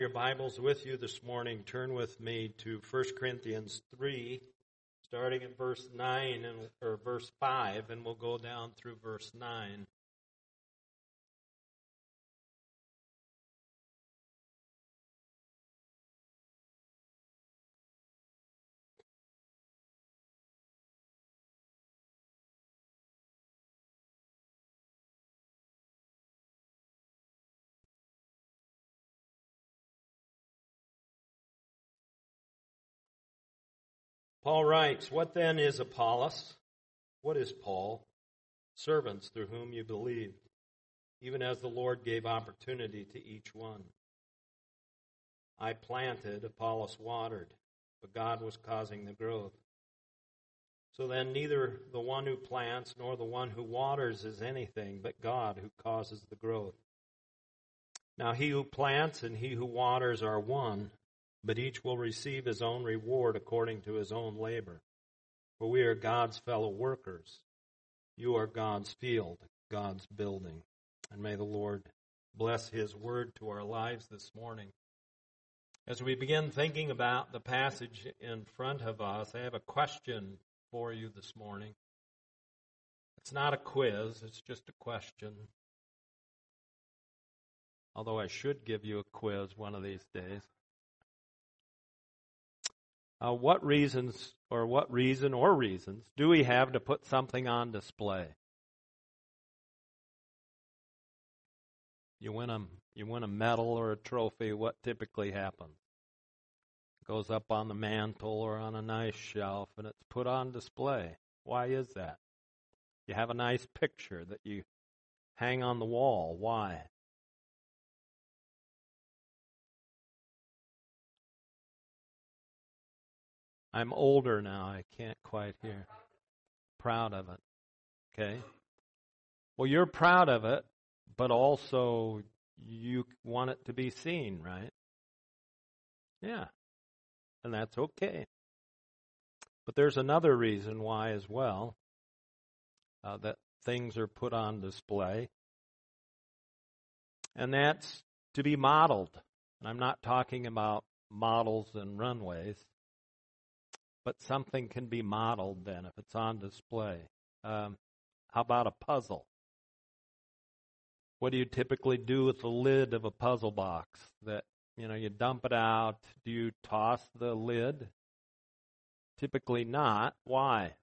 Your Bibles with you this morning, turn with me to 1 Corinthians 3, starting at verse 9 or verse 5, and we'll go down through verse 9. Paul writes, "What then is Apollos? What is Paul? Servants through whom you believed, even as the Lord gave opportunity to each one. I planted, Apollos watered, but God was causing the growth. So then neither the one who plants nor the one who waters is anything, but God who causes the growth. Now he who plants and he who waters are one, but each will receive his own reward according to his own labor. For we are God's fellow workers. You are God's field, God's building." And may the Lord bless his word to our lives this morning. As we begin thinking about the passage in front of us, I have a question for you this morning. It's not a quiz, it's just a question. Although I should give you a quiz one of these days. What reasons do we have to put something on display? You win a medal or a trophy, what typically happens? It goes up on the mantle or on a nice shelf and it's put on display. Why is that? You have a nice picture that you hang on the wall. Why? I'm older now. I can't quite hear. Proud of it. Okay. Well, you're proud of it, but also you want it to be seen, right? Yeah. And that's okay. But there's another reason why as well, that things are put on display. And that's to be modeled. And I'm not talking about models and runways. But something can be modeled then if it's on display. How about a puzzle? What do you typically do with the lid of a puzzle box? That, you dump it out. Do you toss the lid? Typically not. Why?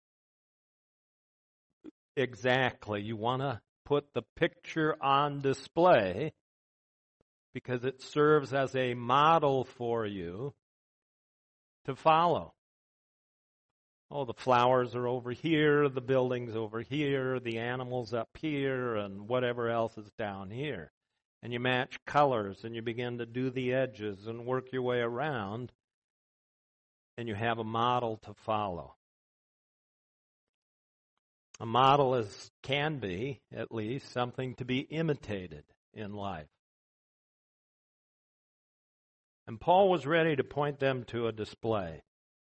Exactly. You want to put the picture on display because it serves as a model for you to follow. Oh, the flowers are over here, the building's over here, the animals up here, and whatever else is down here. And you match colors, and you begin to do the edges and work your way around, and you have a model to follow. A model can be, at least, something to be imitated in life. And Paul was ready to point them to a display.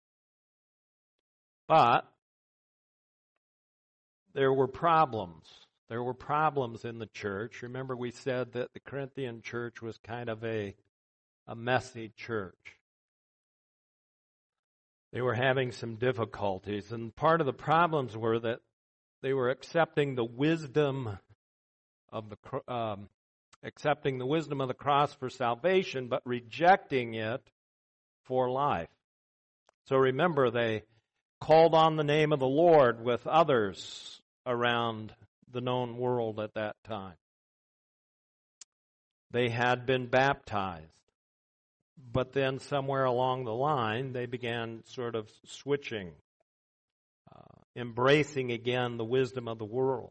But there were problems. There were problems in the church. Remember, we said that the Corinthian church was kind of a messy church. They were having some difficulties, and part of the problems were that they were accepting the wisdom of the cross for salvation, but rejecting it for life. So remember, they called on the name of the Lord with others around the known world at that time. They had been baptized, but then somewhere along the line they began sort of switching, embracing again the wisdom of the world,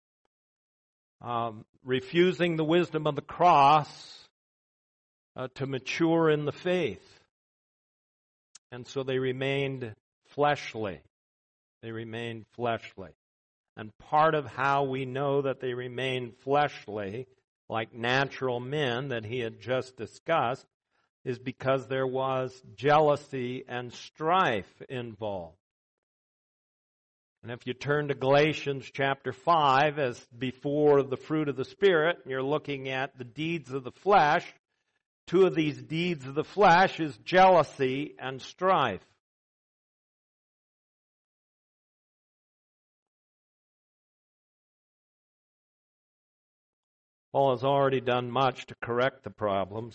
refusing the wisdom of the cross to mature in the faith. And so they remained fleshly. They remained fleshly. And part of how we know that they remained fleshly, like natural men that he had just discussed, is because there was jealousy and strife involved. And if you turn to Galatians chapter 5, as before the fruit of the Spirit, you're looking at the deeds of the flesh, Two of these deeds of the flesh is jealousy and strife. Paul has already done much to correct the problems.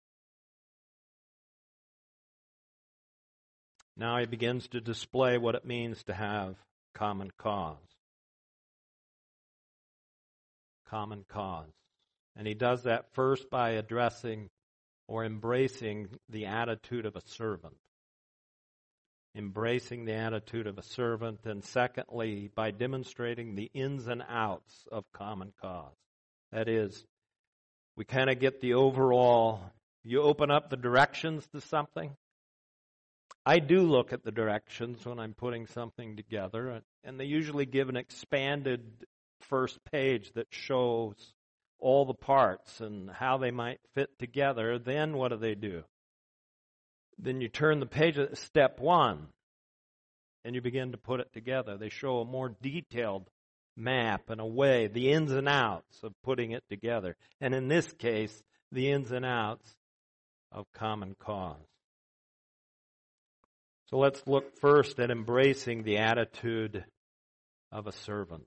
Now he begins to display what it means to have common cause. Common cause. And he does that first by addressing or embracing the attitude of a servant. Embracing the attitude of a servant, and secondly, by demonstrating the ins and outs of common cause. That is, we kind of get the overall, you open up the directions to something. I do look at the directions when I'm putting something together, and they usually give an expanded first page that shows all the parts and how they might fit together. Then what do? Then you turn the page at step 1, and you begin to put it together. They show a more detailed map and a way, the ins and outs of putting it together. And in this case, the ins and outs of common cause. So let's look first at embracing the attitude of a servant.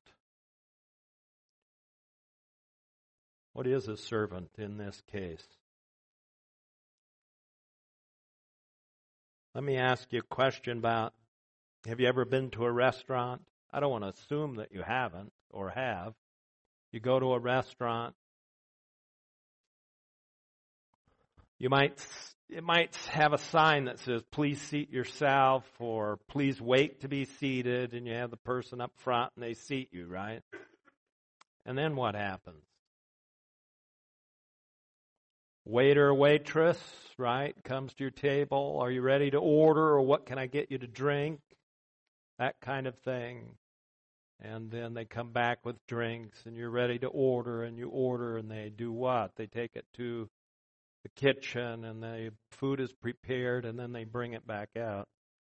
What is a servant in this case? Let me ask you a question about, have you ever been to a restaurant? I don't want to assume that you haven't or have. You go to a restaurant, it might have a sign that says, please seat yourself, or please wait to be seated, and you have the person up front and they seat you, right? And then what happens? Waiter or waitress, right, comes to your table. Are you ready to order, or what can I get you to drink? That kind of thing. And then they come back with drinks, and you're ready to order, and you order, and they do what? They take it to the kitchen, and the food is prepared, and then they bring it back out.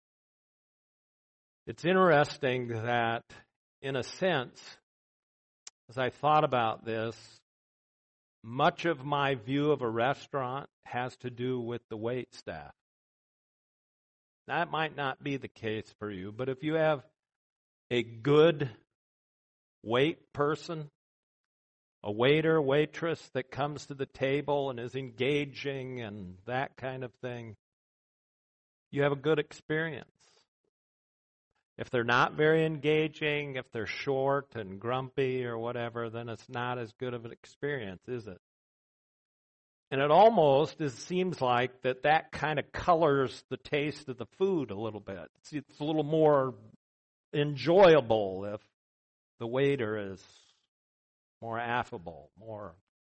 It's interesting that, in a sense, as I thought about this, much of my view of a restaurant has to do with the wait staff. That might not be the case for you, but if you have a good wait person, a waiter, waitress that comes to the table and is engaging and that kind of thing, you have a good experience. If they're not very engaging, if they're short and grumpy or whatever, then it's not as good of an experience, is it? And it almost seems like that kind of colors the taste of the food a little bit. It's a little more enjoyable if the waiter is more affable, more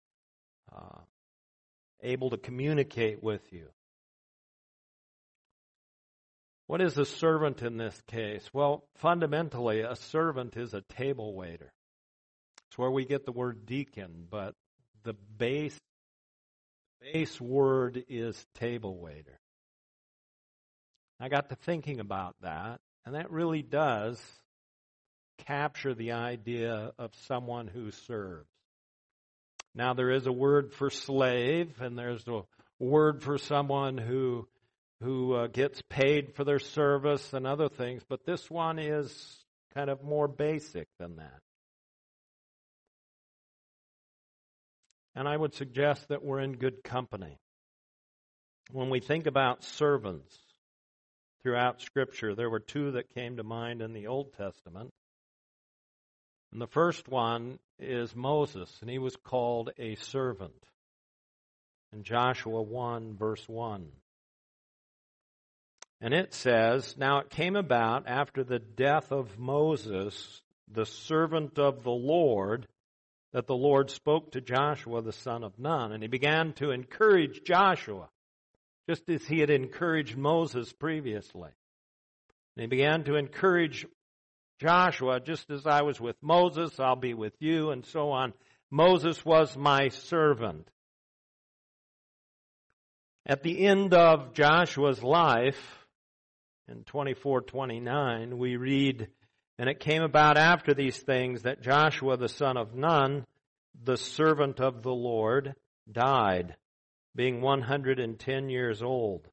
able to communicate with you. What is a servant in this case? Well, fundamentally, a servant is a table waiter. It's where we get the word deacon, but the base word is table waiter. I got to thinking about that, and that really does capture the idea of someone who serves. Now, there is a word for slave, and there's a word for someone who gets paid for their service and other things, but this one is kind of more basic than that. And I would suggest that we're in good company. When we think about servants throughout Scripture, there were two that came to mind in the Old Testament. And the first one is Moses, and he was called a servant. In Joshua 1, verse 1. And it says, "Now it came about after the death of Moses, the servant of the Lord, that the Lord spoke to Joshua the son of Nun. And he began to encourage Joshua, just as he had encouraged Moses previously. And he began to encourage Joshua, just as I was with Moses, I'll be with you," and so on. Moses was my servant. At the end of Joshua's life, in 24:29, we read, "And it came about after these things that Joshua the son of Nun, the servant of the Lord, died, being 110 years old.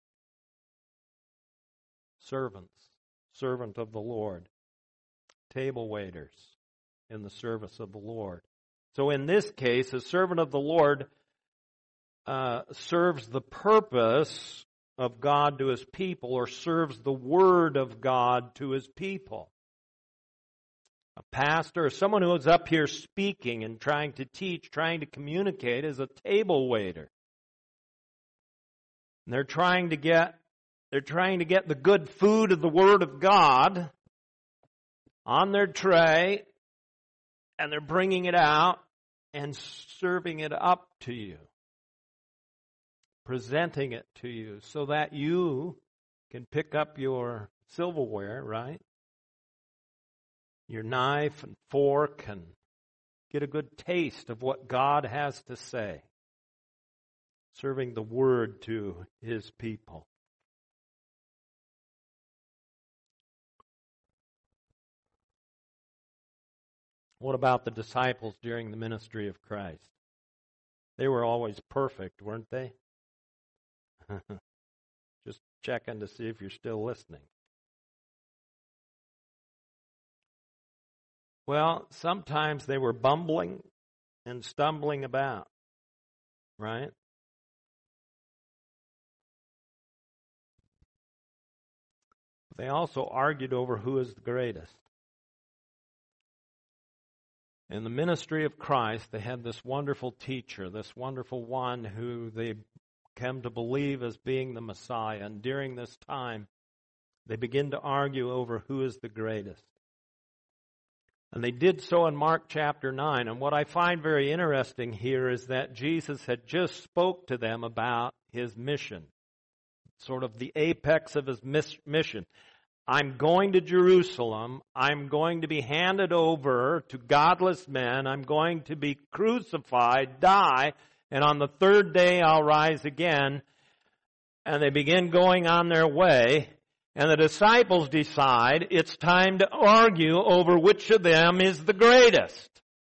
Servant of the Lord. Table waiters in the service of the Lord. So in this case, a servant of the Lord serves the purpose of God to his people, or serves the word of God to his people. A pastor, or someone who is up here speaking and trying to teach, trying to communicate, is a table waiter. And they're trying to get the good food of the Word of God on their tray, and they're bringing it out and serving it up to you, presenting it to you so that you can pick up your silverware, right? Your knife and fork, and get a good taste of what God has to say, serving the Word to his people. What about the disciples during the ministry of Christ? They were always perfect, weren't they? Just checking to see if you're still listening. Well, sometimes they were bumbling and stumbling about, right? They also argued over who is the greatest. In the ministry of Christ, they had this wonderful teacher, this wonderful one who they came to believe as being the Messiah. And during this time, they begin to argue over who is the greatest. And they did so in Mark chapter 9. And what I find very interesting here is that Jesus had just spoke to them about his mission, sort of the apex of his mission. I'm going to Jerusalem. I'm going to be handed over to godless men. I'm going to be crucified, die, and on the third day I'll rise again. And they begin going on their way. And the disciples decide it's time to argue over which of them is the greatest.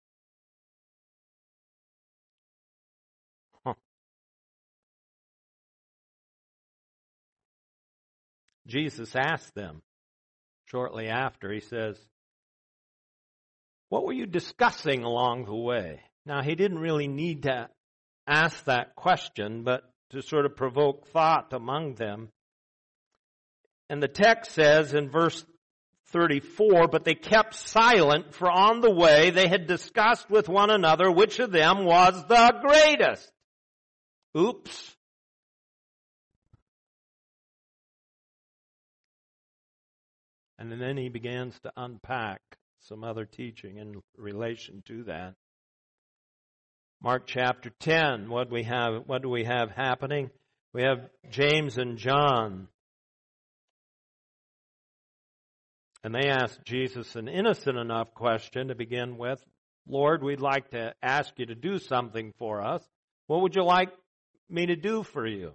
Jesus asked them shortly after, he says, what were you discussing along the way? Now, he didn't really need to ask that question, but to sort of provoke thought among them. And the text says in verse 34, but they kept silent, for on the way they had discussed with one another which of them was the greatest. Oops. And then he begins to unpack some other teaching in relation to that. Mark chapter 10, what do we have happening? We have James and John. And they asked Jesus an innocent enough question to begin with. Lord, we'd like to ask you to do something for us. What would you like me to do for you?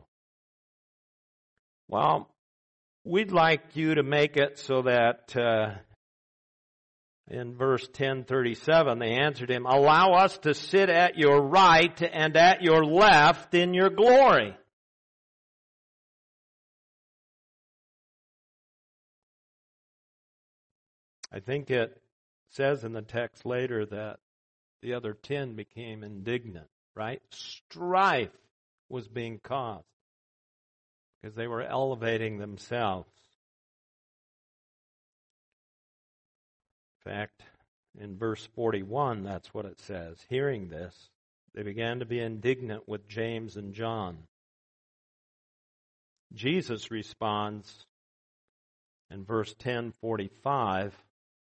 Well, we'd like you to make it so that, in verse 10:37, they answered him, allow us to sit at your right and at your left in your glory. I think it says in the text later that the other 10 became indignant, right? Strife was being caused because they were elevating themselves. In fact, in verse 41, that's what it says. Hearing this, they began to be indignant with James and John. Jesus responds in verse 10:45,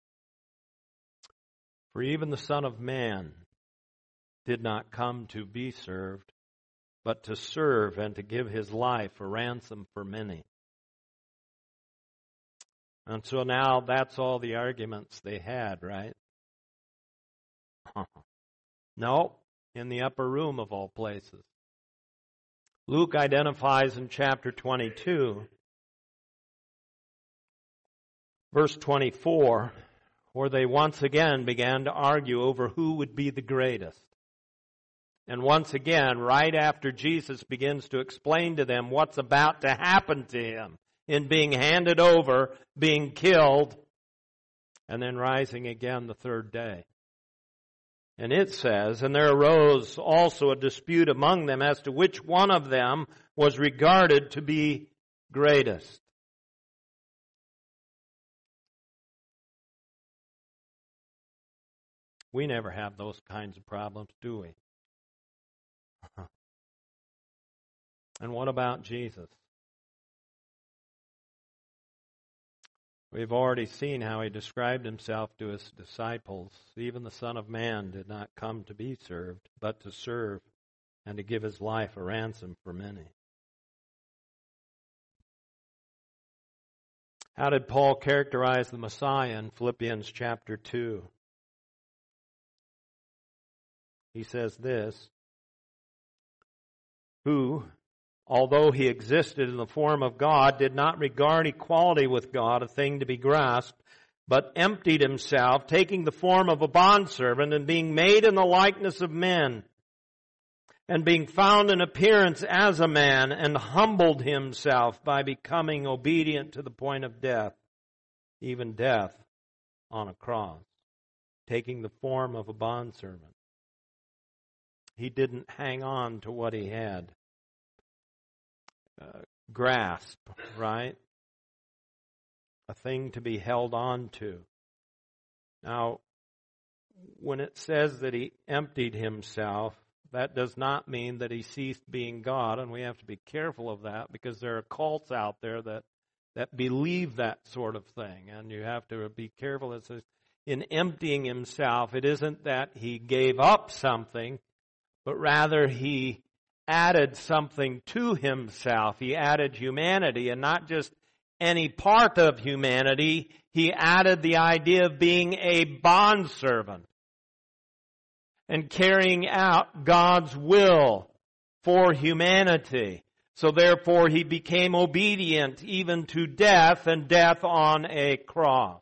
for even the Son of Man did not come to be served, but to serve and to give his life a ransom for many. And so now that's all the arguments they had, right? No, in the upper room of all places. Luke identifies in chapter 22, verse 24, where they once again began to argue over who would be the greatest. And once again, right after Jesus begins to explain to them what's about to happen to him in being handed over, being killed, and then rising again the third day. And it says, and there arose also a dispute among them as to which one of them was regarded to be greatest. We never have those kinds of problems, do we? And what about Jesus? We've already seen how he described himself to his disciples. Even the Son of Man did not come to be served, but to serve and to give his life a ransom for many. How did Paul characterize the Messiah in Philippians chapter 2? He says this, who, although he existed in the form of God, did not regard equality with God a thing to be grasped, but emptied himself, taking the form of a bondservant and being made in the likeness of men, and being found in appearance as a man, and humbled himself by becoming obedient to the point of death, even death on a cross, taking the form of a bondservant. He didn't hang on to what he had. Grasp, right? A thing to be held on to. Now, when it says that he emptied himself, that does not mean that he ceased being God, and we have to be careful of that because there are cults out there that believe that sort of thing, and you have to be careful. It says, in emptying himself, it isn't that he gave up something, but rather he added something to himself. He added humanity, and not just any part of humanity. He added the idea of being a bondservant and carrying out God's will for humanity. So therefore he became obedient even to death, and death on a cross.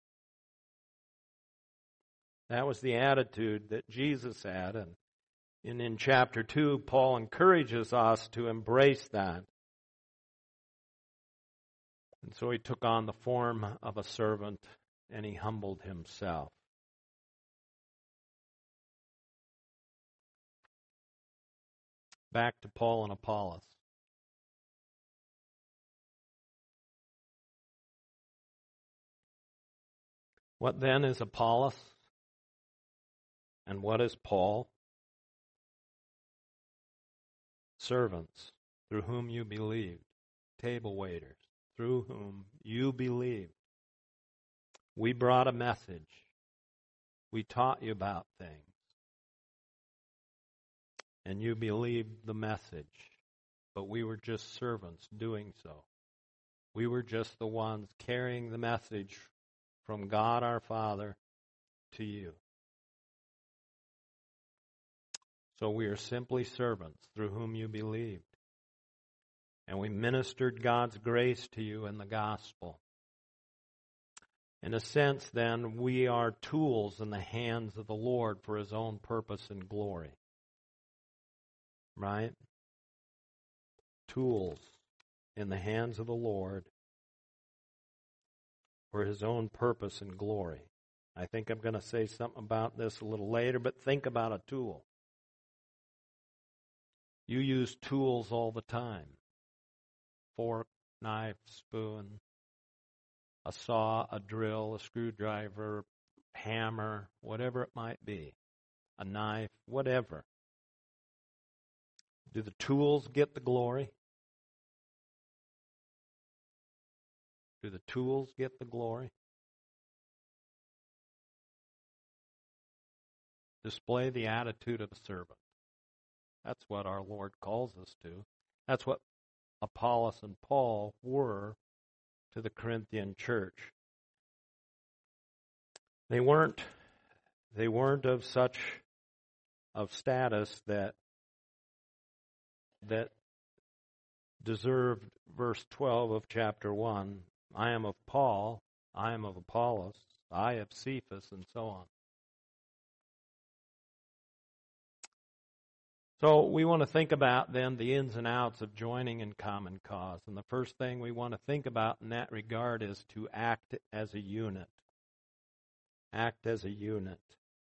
That was the attitude that Jesus had, and in chapter 2, Paul encourages us to embrace that. And so he took on the form of a servant, and he humbled himself. Back to Paul and Apollos. What then is Apollos? And what is Paul? Servants through whom you believed, table waiters through whom you believed. We brought a message. We taught you about things. And you believed the message. But we were just servants doing so. We were just the ones carrying the message from God our Father to you. So we are simply servants through whom you believed. And we ministered God's grace to you in the gospel. In a sense, then, we are tools in the hands of the Lord for his own purpose and glory. Right? Tools in the hands of the Lord for his own purpose and glory. I think I'm going to say something about this a little later, but think about a tool. You use tools all the time. Fork, knife, spoon, a saw, a drill, a screwdriver, hammer, whatever it might be, a knife, whatever. Do the tools get the glory? Do the tools get the glory? Display the attitude of a servant. That's what our Lord calls us to. That's what Apollos and Paul were to the Corinthian church. They weren't of such of status that deserved verse 12 of chapter 1. I am of Paul, I am of Apollos, I of Cephas, and so on. So we want to think about then the ins and outs of joining in common cause. And the first thing we want to think about in that regard is to act as a unit. Act as a unit.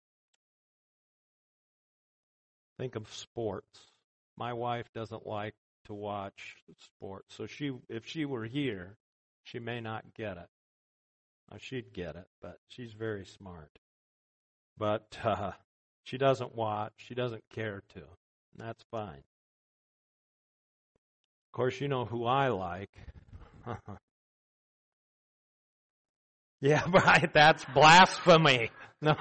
Think of sports. My wife doesn't like to watch sports. So if she were here, she may not get it. She'd get it, but she's very smart. But she doesn't watch. She doesn't care to. And that's fine. Of course, you know who I like. Yeah, right. That's blasphemy. No.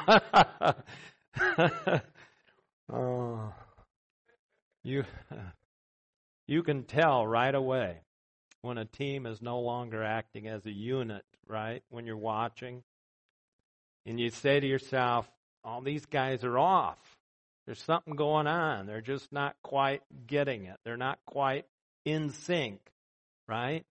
Oh, you can tell right away when a team is no longer acting as a unit, right? When you're watching, and you say to yourself, "Oh, these guys are off. There's something going on. They're just not quite getting it. They're not quite in sync," right?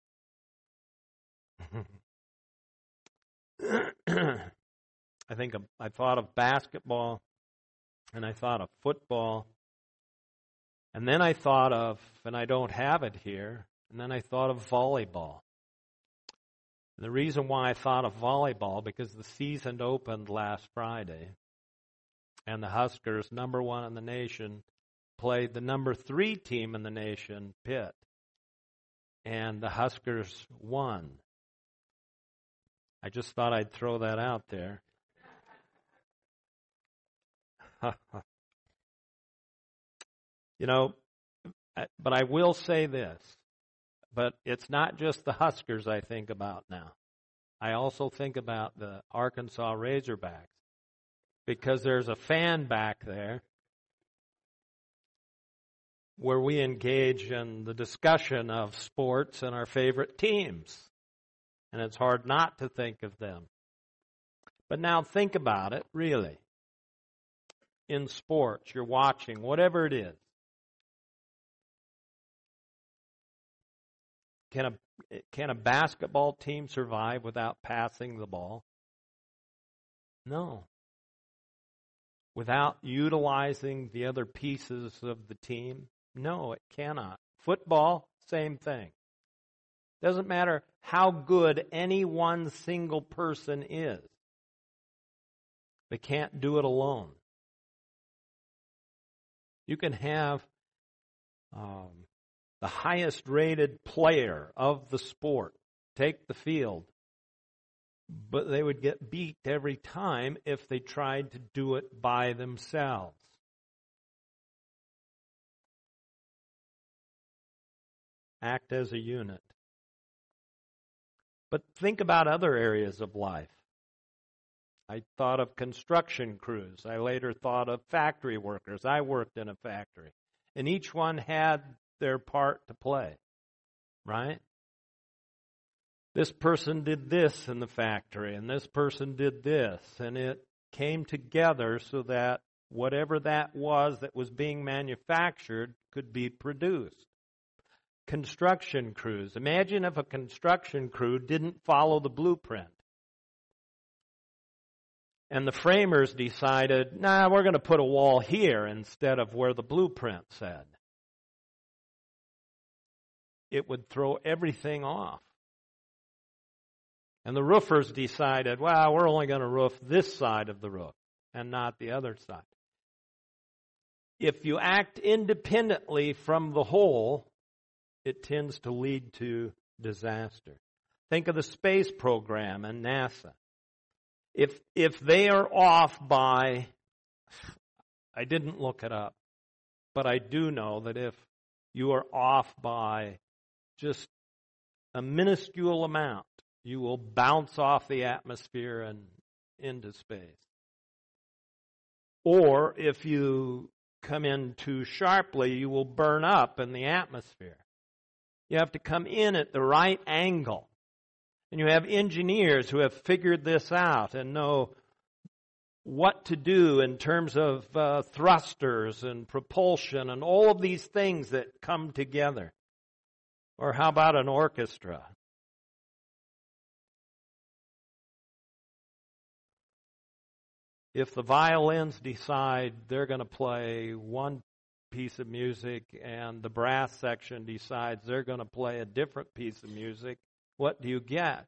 I thought of basketball, and I thought of football, and then I thought of, and I don't have it here, and then I thought of volleyball. And the reason why I thought of volleyball, because the season opened last Friday, and the Huskers, number 1 in the nation, played the number 3 team in the nation, Pitt, and the Huskers won. I just thought I'd throw that out there. You know, but I will say this, but it's not just the Huskers I think about now. I also think about the Arkansas Razorbacks, because there's a fan back there where we engage in the discussion of sports and our favorite teams. And it's hard not to think of them. But now think about it, really. In sports, you're watching, whatever it is. Can a basketball team survive without passing the ball? No. Without utilizing the other pieces of the team? No, it cannot. Football, same thing. Doesn't matter how good any one single person is. They can't do it alone. You can have the highest rated player of the sport take the field, but they would get beat every time if they tried to do it by themselves. Act as a unit. But think about other areas of life. I thought of construction crews. I later thought of factory workers. I worked in a factory. And each one had their part to play, right? This person did this in the factory, and this person did this. And it came together so that whatever that was being manufactured could be produced. Construction crews. Imagine if a construction crew didn't follow the blueprint. And the framers decided, we're going to put a wall here instead of where the blueprint said. It would throw everything off. And the roofers decided, we're only going to roof this side of the roof and not the other side. If you act independently from the whole, it tends to lead to disaster. Think of the space program and NASA. If they are off by, I didn't look it up, but I do know that if you are off by just a minuscule amount, you will bounce off the atmosphere and into space. Or if you come in too sharply, you will burn up in the atmosphere. You have to come in at the right angle. And you have engineers who have figured this out and know what to do in terms of thrusters and propulsion and all of these things that come together. Or how about an orchestra? If the violins decide they're going to play one piece of music and the brass section decides they're going to play a different piece of music, what do you get?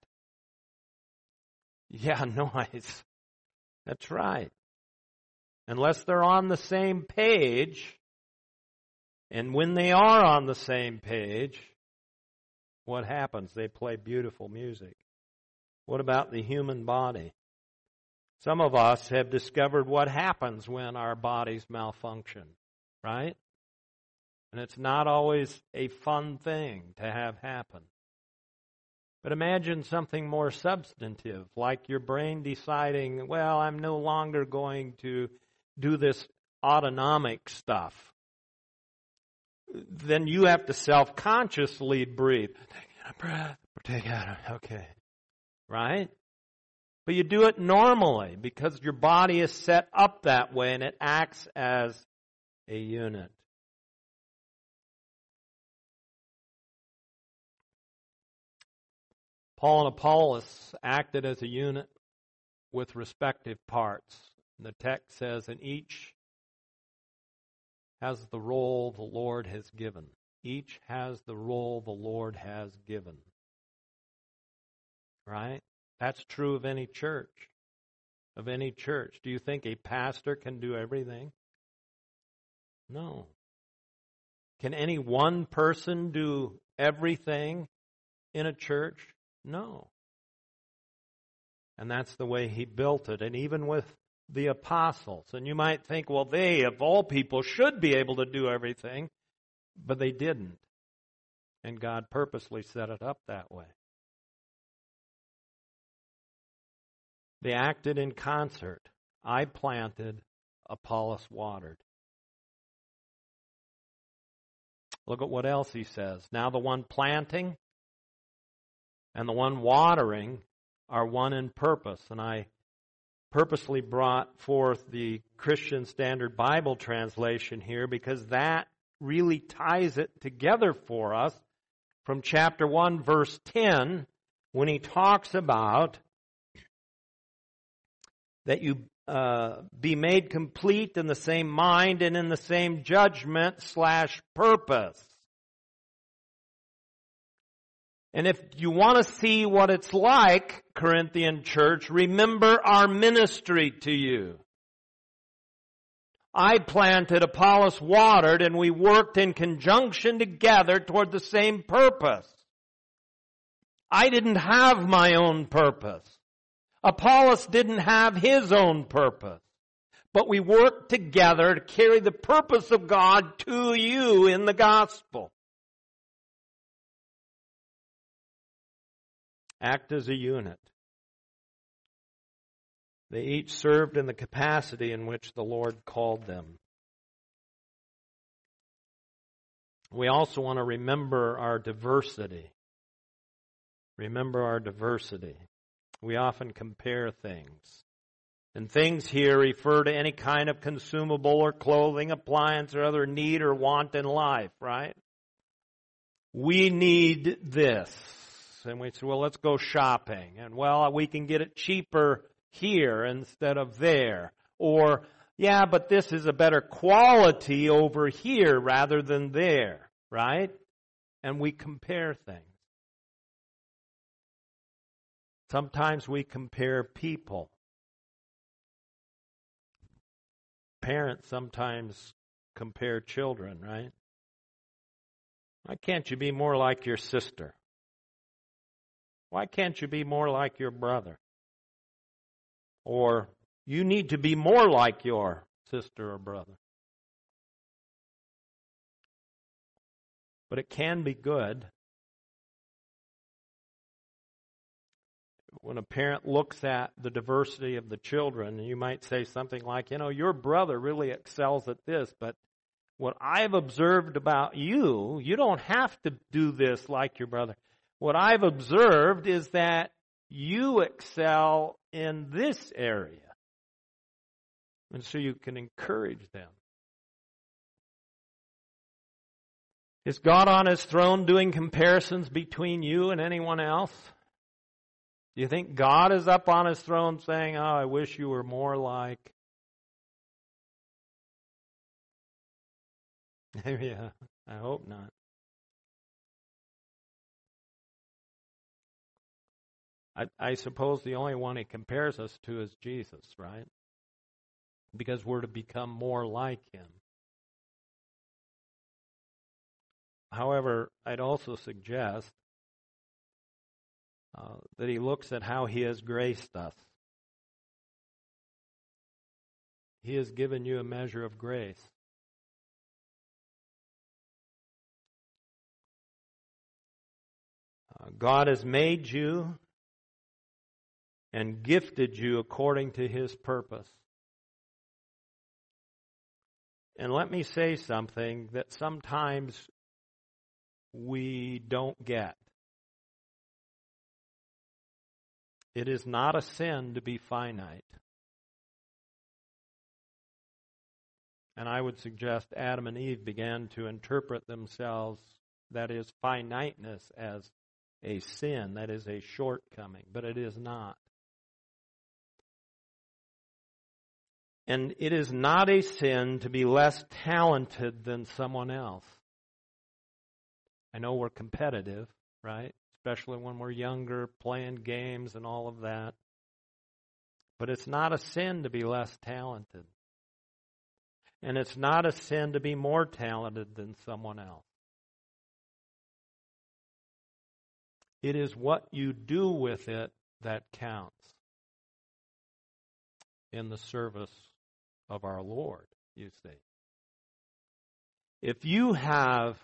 Yeah, noise. That's right. Unless they're on the same page, and when they are on the same page, what happens? They play beautiful music. What about the human body? Some of us have discovered what happens when our bodies malfunction, right? And it's not always a fun thing to have happen. But imagine something more substantive, like your brain deciding, well, I'm no longer going to do this autonomic stuff. Then you have to self-consciously breathe. Take a breath, take out, okay. Right? But you do it normally because your body is set up that way and it acts as a unit. Paul and Apollos acted as a unit with respective parts. The text says, and each has the role the Lord has given. Each has the role the Lord has given. Right? That's true of any church. Of any church. Do you think a pastor can do everything? No. Can any one person do everything in a church? No. And that's the way he built it. And even with the apostles. And you might think, well, they, of all people, should be able to do everything. But they didn't. And God purposely set it up that way. They acted in concert. I planted, Apollos watered. Look at what else he says. Now the one planting and the one watering are one in purpose. And I purposely brought forth the Christian Standard Bible translation here because that really ties it together for us from chapter 1, verse 10, when he talks about that you be made complete in the same mind and in the same judgment / purpose. And if you want to see what it's like, Corinthian church, remember our ministry to you. I planted, Apollos watered, and we worked in conjunction together toward the same purpose. I didn't have my own purpose. Apollos didn't have his own purpose. But we worked together to carry the purpose of God to you in the gospel. Act as a unit. They each served in the capacity in which the Lord called them. We also want to remember our diversity. Remember our diversity. We often compare things. And things here refer to any kind of consumable or clothing, appliance, or other need or want in life, right? We need this. And we say, well, let's go shopping. And, well, we can get it cheaper here instead of there. Or, yeah, but this is a better quality over here rather than there, right? And we compare things. Sometimes we compare people. Parents sometimes compare children, right? Why can't you be more like your sister? Why can't you be more like your brother? Or you need to be more like your sister or brother. But it can be good when a parent looks at the diversity of the children. You might say something like, your brother really excels at this, but what I've observed about you, you don't have to do this like your brother. What I've observed is that you excel in this area. And so you can encourage them. Is God on his throne doing comparisons between you and anyone else? Do you think God is up on his throne saying, I wish you were more like? Yeah, I hope not. I suppose the only one he compares us to is Jesus, right? Because we're to become more like him. However, I'd also suggest that he looks at how he has graced us. He has given you a measure of grace. God has made you and gifted you according to his purpose. And let me say something that sometimes we don't get. It is not a sin to be finite. And I would suggest Adam and Eve began to interpret themselves, that is, finiteness, as a sin, that is a shortcoming, but it is not. And it is not a sin to be less talented than someone else. I know we're competitive, right? Especially when we're younger, playing games and all of that. But it's not a sin to be less talented. And it's not a sin to be more talented than someone else. It is what you do with it that counts in the service of our Lord, you see. If you have,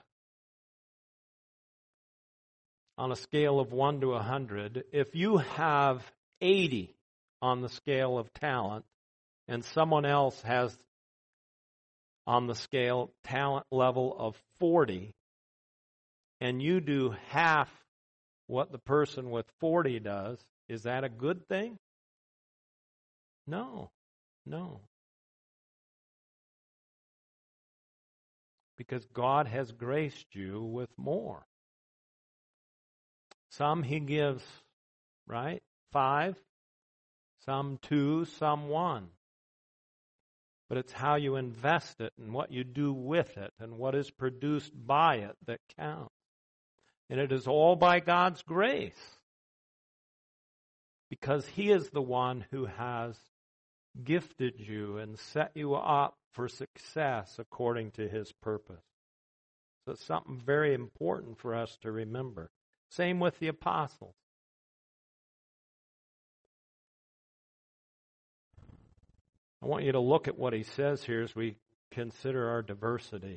on a scale of 1 to 100, if you have 80 on the scale of talent, and someone else has on the scale talent level of 40, and you do half what the person with 40 does, is that a good thing? No. Because God has graced you with more. Some he gives, right? 5, some 2, some 1. But it's how you invest it and what you do with it and what is produced by it that counts. And it is all by God's grace. Because he is the one who has gifted you and set you up for success according to his purpose. So it's something very important for us to remember. Same with the apostles. I want you to look at what he says here as we consider our diversity.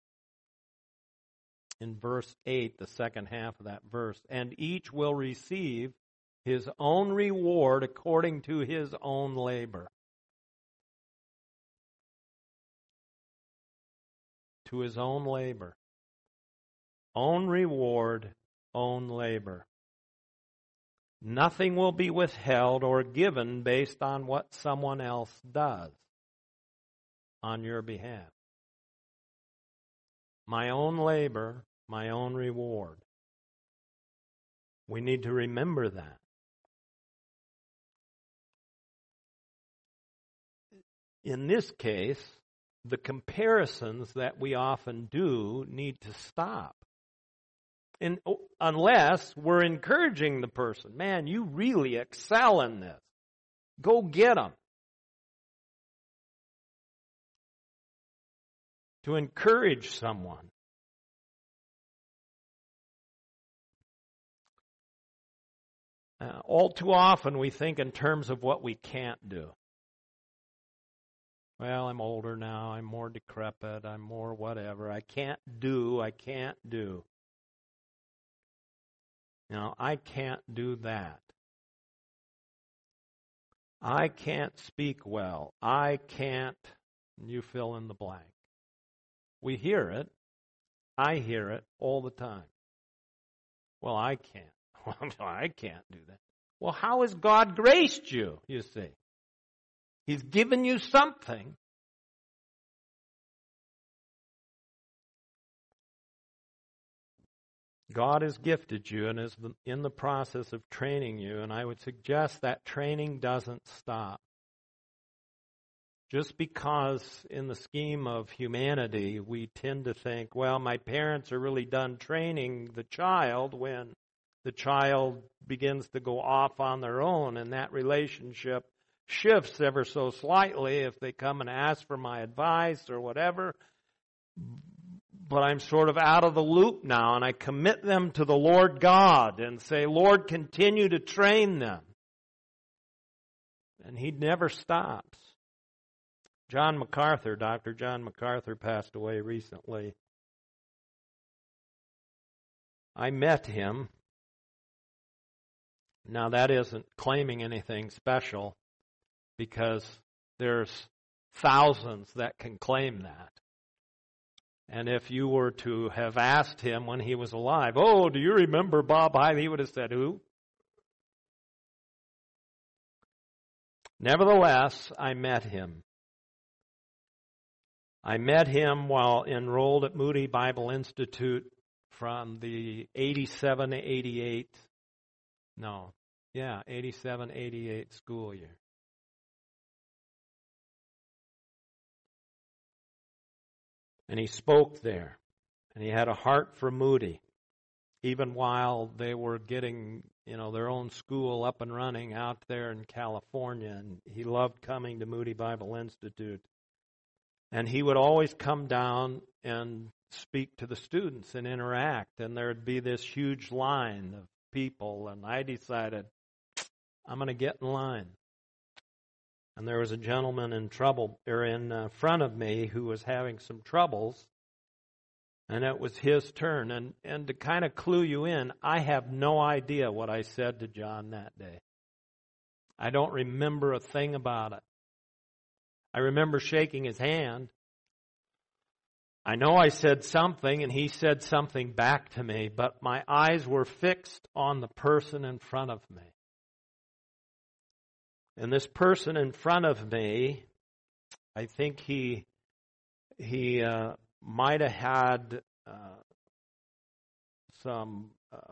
In verse 8, the second half of that verse, and each will receive his own reward according to his own labor. To his own labor. Own reward, own labor. Nothing will be withheld or given based on what someone else does on your behalf. My own labor, my own reward. We need to remember that. In this case, the comparisons that we often do need to stop. And unless we're encouraging the person, man, you really excel in this. Go get them. To encourage someone. All too often we think in terms of what we can't do. Well, I'm older now, I'm more decrepit, I'm more whatever. I can't do. I can't do that. I can't speak well. I can't, you fill in the blank. We hear it. I hear it all the time. Well, I can't. I can't do that. Well, how has God graced you, you see? He's given you something. God has gifted you and is in the process of training you, and I would suggest that training doesn't stop. Just because in the scheme of humanity we tend to think, well, my parents are really done training the child when the child begins to go off on their own, and that relationship shifts ever so slightly if they come and ask for my advice or whatever. But I'm sort of out of the loop now, and I commit them to the Lord God and say, Lord, continue to train them. And He never stops. John MacArthur, Dr. John MacArthur, passed away recently. I met him. Now that isn't claiming anything special, because there's thousands that can claim that. And if you were to have asked him when he was alive, oh, do you remember Bob Hyde? He would have said, who? Nevertheless, I met him. I met him while enrolled at Moody Bible Institute from the 87-88 school year. And he spoke there, and he had a heart for Moody, even while they were getting, their own school up and running out there in California. And he loved coming to Moody Bible Institute. And he would always come down and speak to the students and interact, and there'd be this huge line of people, and I decided, I'm going to get in line. And there was a gentleman in front of me who was having some troubles, and it was his turn. And to kind of clue you in, I have no idea what I said to John that day. I don't remember a thing about it. I remember shaking his hand. I know I said something, and he said something back to me, but my eyes were fixed on the person in front of me. And this person in front of me, I think he might have had some.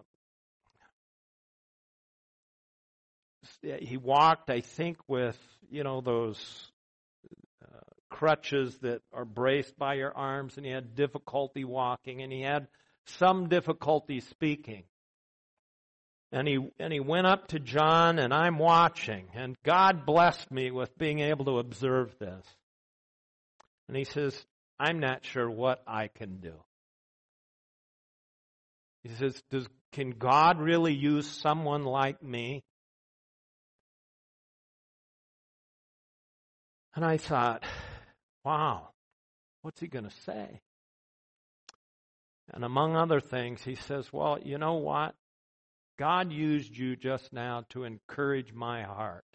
He walked, I think, with those crutches that are braced by your arms, and he had difficulty walking, and he had some difficulty speaking. And he went up to John, and I'm watching, and God blessed me with being able to observe this. And he says, I'm not sure what I can do. He says, can God really use someone like me? And I thought, wow, what's he going to say? And among other things, he says, well, you know what? God used you just now to encourage my heart.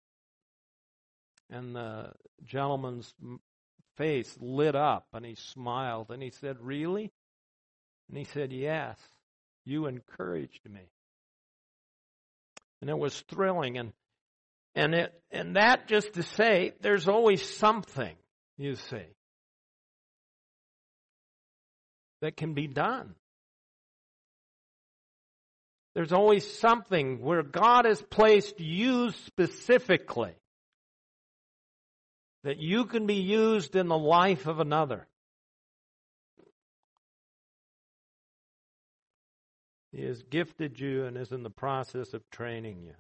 And the gentleman's face lit up, and he smiled, and he said, really? And he said, yes, you encouraged me. And it was thrilling, and that just to say, there's always something, you see, that can be done. There's always something where God has placed you specifically, that you can be used in the life of another. He has gifted you and is in the process of training you.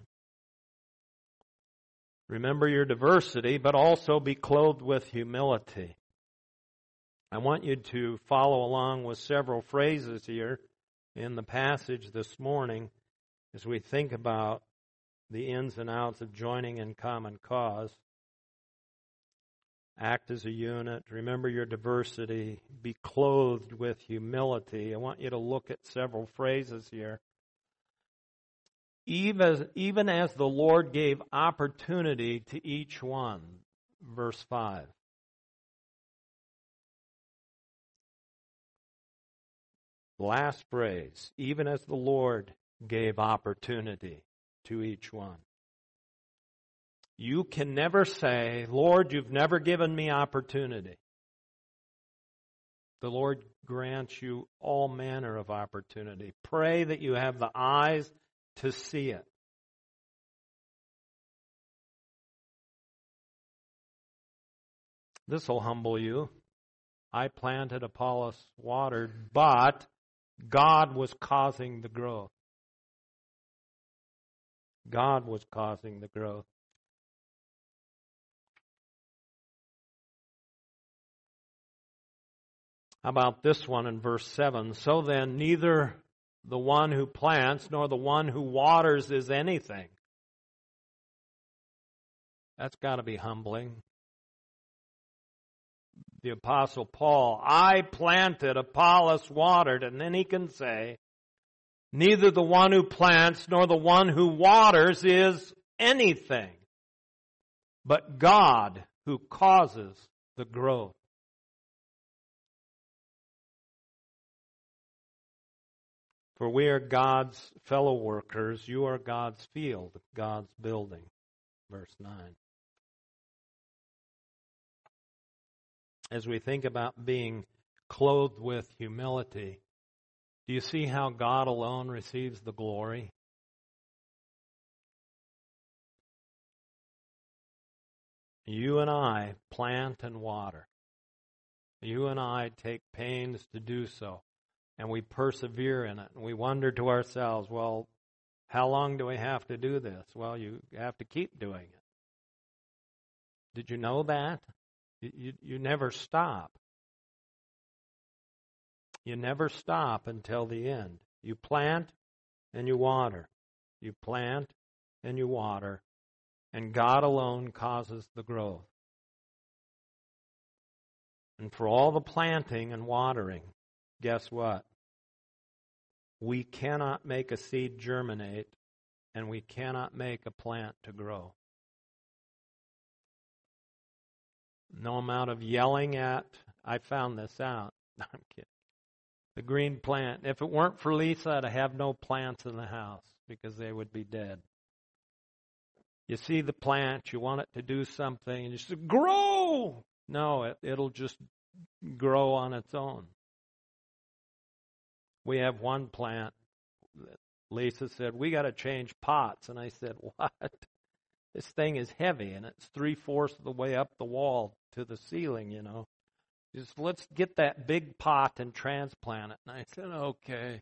Remember your diversity, but also be clothed with humility. I want you to follow along with several phrases here in the passage this morning as we think about the ins and outs of joining in common cause. Act as a unit. Remember your diversity. Be clothed with humility. I want you to look at several phrases here. Even as the Lord gave opportunity to each one. Verse 5. Last phrase. Even as the Lord gave opportunity to each one. You can never say, Lord, you've never given me opportunity. The Lord grants you all manner of opportunity. Pray that you have the eyes to see it. This will humble you. I planted, Apollos watered, but God was causing the growth. God was causing the growth. How about this one in verse 7? So then, neither the one who plants nor the one who waters is anything. That's got to be humbling. The Apostle Paul, I planted, Apollos watered, and then he can say, neither the one who plants nor the one who waters is anything, but God who causes the growth. For we are God's fellow workers, you are God's field, God's building. Verse 9. As we think about being clothed with humility, do you see how God alone receives the glory? You and I plant and water. You and I take pains to do so. And we persevere in it. And we wonder to ourselves, well, how long do we have to do this? Well, you have to keep doing it. Did you know that? You never stop. You never stop until the end. You plant and you water. You plant and you water. And God alone causes the growth. And for all the planting and watering, guess what? We cannot make a seed germinate, and we cannot make a plant to grow. No amount of yelling at, I found this out. No, I'm kidding. The green plant, if it weren't for Lisa, I'd have no plants in the house because they would be dead. You see the plant, you want it to do something, and you say, grow! No, it'll just grow on its own. We have one plant. Lisa said, we got to change pots. And I said, what? This thing is heavy, and it's 3/4 of the way up the wall to the ceiling, you know. Just let's get that big pot and transplant it. And I said, okay.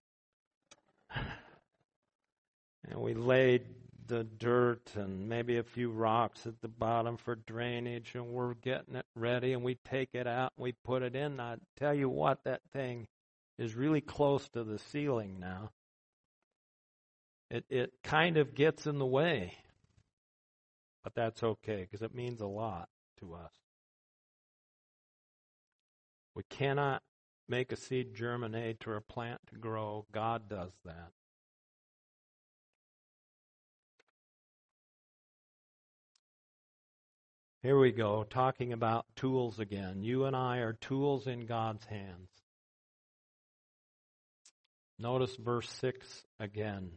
And we laid the dirt and maybe a few rocks at the bottom for drainage, and we're getting it ready, and we take it out and we put it in. I tell you what, that thing is really close to the ceiling now. It kind of gets in the way. But that's okay, because it means a lot to us. We cannot make a seed germinate or a plant to grow. God does that. Here we go, talking about tools again. You and I are tools in God's hands. Notice verse 6 again.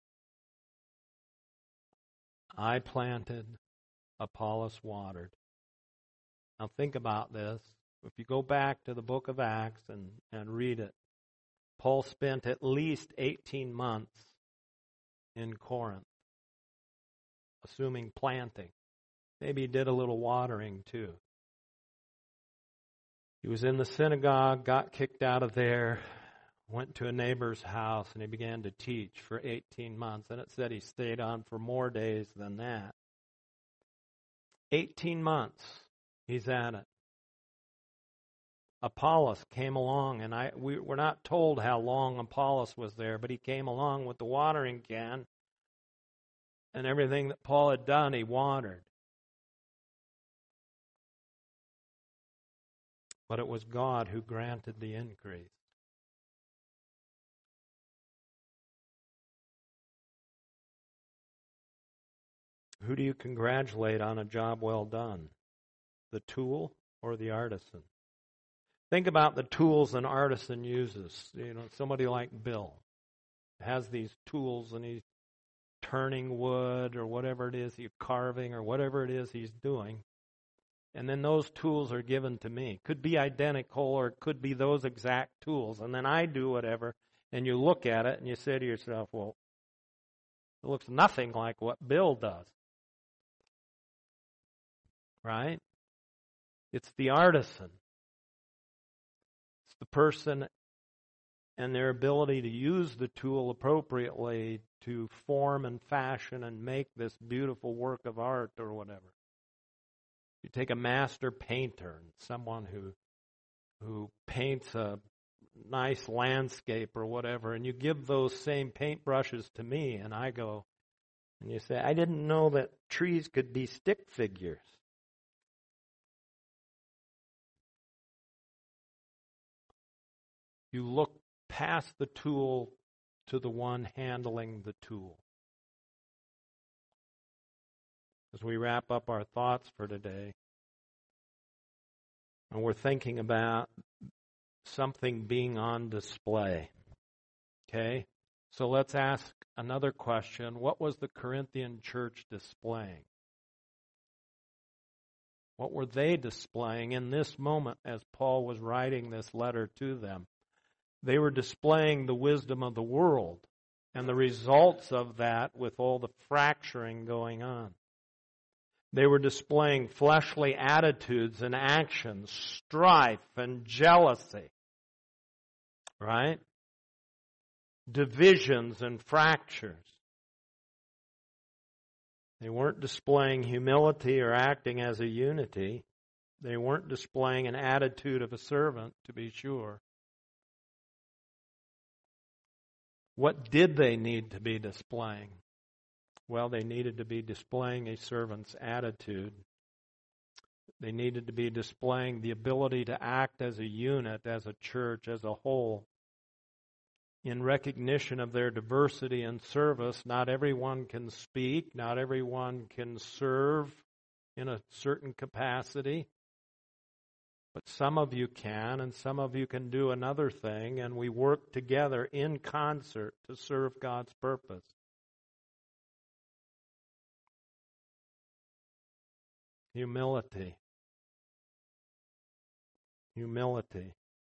I planted, Apollos watered. Now think about this. If you go back to the book of Acts and read it, Paul spent at least 18 months in Corinth, assuming planting. Maybe he did a little watering too. He was in the synagogue, got kicked out of there, went to a neighbor's house, and he began to teach for 18 months. And it said he stayed on for more days than that. 18 months he's at it. Apollos came along, and we're not told how long Apollos was there, but he came along with the watering can, and everything that Paul had done, he watered. But it was God who granted the increase. Who do you congratulate on a job well done? The tool or the artisan? Think about the tools an artisan uses. You know, somebody like Bill has these tools and he's turning wood or whatever it is, he's carving or whatever it is he's doing. And then those tools are given to me. Could be identical or it could be those exact tools. And then I do whatever. And you look at it and you say to yourself, well, it looks nothing like what Bill does. Right? It's the artisan. It's the person and their ability to use the tool appropriately to form and fashion and make this beautiful work of art or whatever. You take a master painter, someone who paints a nice landscape or whatever, and you give those same paintbrushes to me, and I go, and you say, I didn't know that trees could be stick figures. You look past the tool to the one handling the tool. As we wrap up our thoughts for today, and we're thinking about something being on display. Okay? So let's ask another question. What was the Corinthian church displaying? What were they displaying in this moment as Paul was writing this letter to them? They were displaying the wisdom of the world and the results of that with all the fracturing going on. They were displaying fleshly attitudes and actions, strife and jealousy, right? Divisions and fractures. They weren't displaying humility or acting as a unity. They weren't displaying an attitude of a servant, to be sure. What did they need to be displaying? Well, they needed to be displaying a servant's attitude. They needed to be displaying the ability to act as a unit, as a church, as a whole. In recognition of their diversity and service, not everyone can speak, not everyone can serve in a certain capacity. But some of you can, and some of you can do another thing, and we work together in concert to serve God's purpose. Humility. Humility.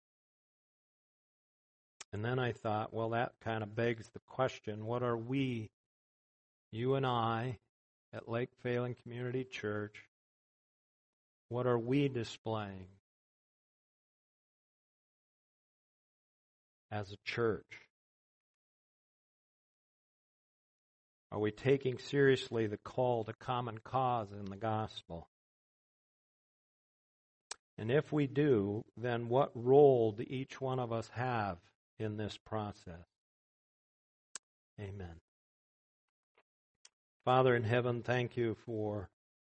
And then I thought, well, that kind of begs the question, what are we, you and I, at Lake Phelan Community Church, what are we displaying as a church? Are we taking seriously the call to common cause in the gospel? And if we do, then what role do each one of us have in this process? Amen. Father in heaven, thank you for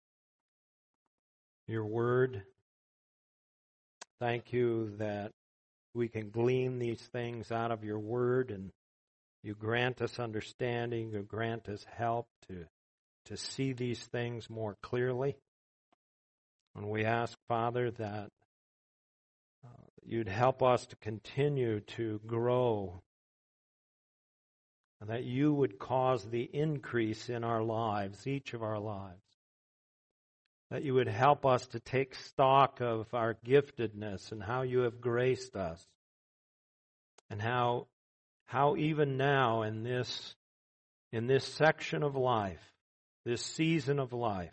your word. Thank you that we can glean these things out of your word, and you grant us understanding, you grant us help to see these things more clearly. And we ask, Father, that you'd help us to continue to grow, and that you would cause the increase in our lives, each of our lives. That you would help us to take stock of our giftedness and how you have graced us, and how even now in this section of life, this season of life,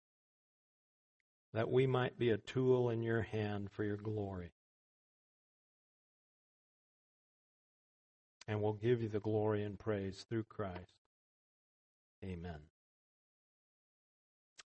that we might be a tool in your hand for your glory. And we'll give you the glory and praise through Christ. Amen.